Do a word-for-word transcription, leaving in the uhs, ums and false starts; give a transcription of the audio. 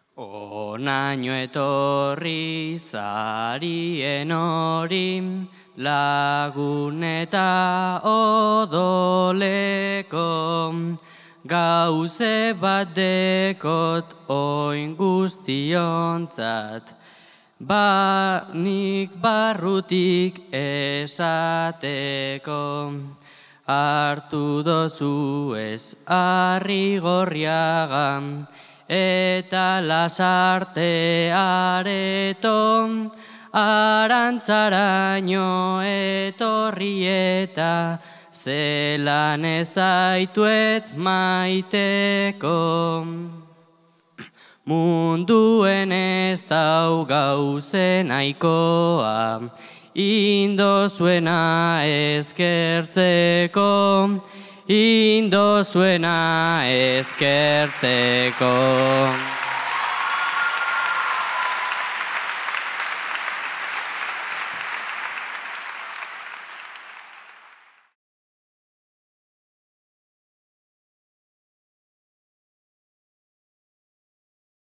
Onaino etorri zarien hori, lagun eta odoleko, gauze bat dekot oin guztiontzat, ba nik barrutik esateko. Hartu dozu ez harri gorriaga, eta lasarte areto, arantzaraino etorri eta zelan ezaituet maiteko. Munduen ez dau gauze nahikoa, indozuena eskertzeko, indozuena eskertzeko.